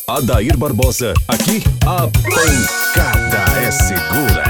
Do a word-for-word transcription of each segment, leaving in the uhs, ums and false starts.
Adair Barbosa, aqui a pancada é segura.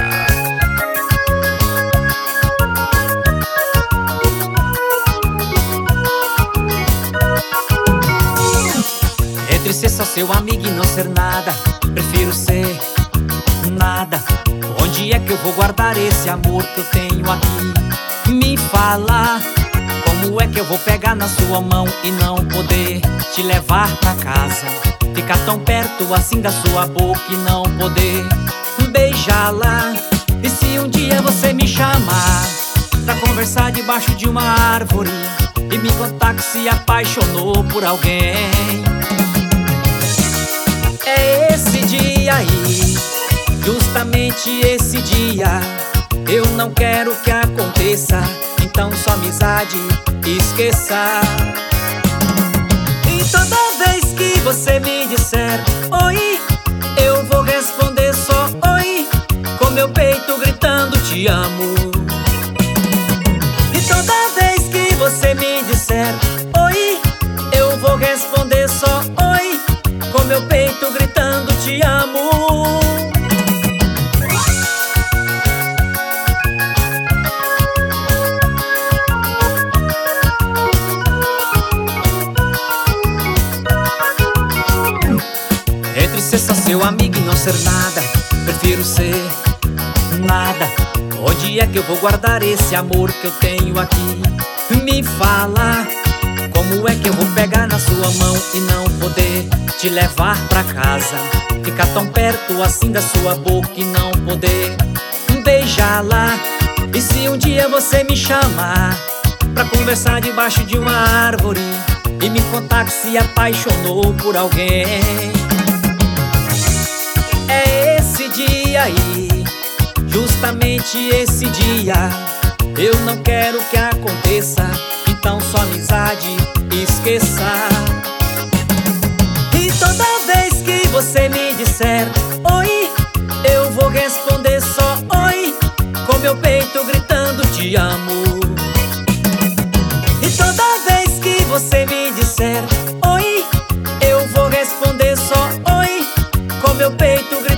Entre ser só seu amigo e não ser nada, prefiro ser nada. Onde é que eu vou guardar esse amor que eu tenho aqui? Me fala, como é que eu vou pegar na sua mão e não poder te levar pra casa? Ficar tão perto assim da sua boca e não poder beijá-la. E se um dia você me chamar pra conversar debaixo de uma árvore e me contar que se apaixonou por alguém? É esse dia aí, justamente esse dia. Eu não quero que aconteça, então só amizade esqueça. E toda vez que você me disser oi, eu vou responder só oi, com meu peito gritando te amo. E toda vez que você me disser oi, eu vou responder só oi, com meu peito gritando te amo. Entre ser só seu amigo e não ser nada, prefiro ser nada. Onde é que eu vou guardar esse amor que eu tenho aqui? Me fala, como é que eu vou pegar na sua mão e não poder te levar pra casa? Ficar tão perto assim da sua boca e não poder beijá-la. E se um dia você me chamar pra conversar debaixo de uma árvore e me contar que se apaixonou por alguém? É esse dia aí, justamente esse dia. Eu não quero que aconteça, então só amizade esqueça. E toda vez que você me disser oi, eu vou responder só oi, com meu peito gritando te amo. E toda vez que você me disser oi, eu vou responder só oi, com meu peito gritando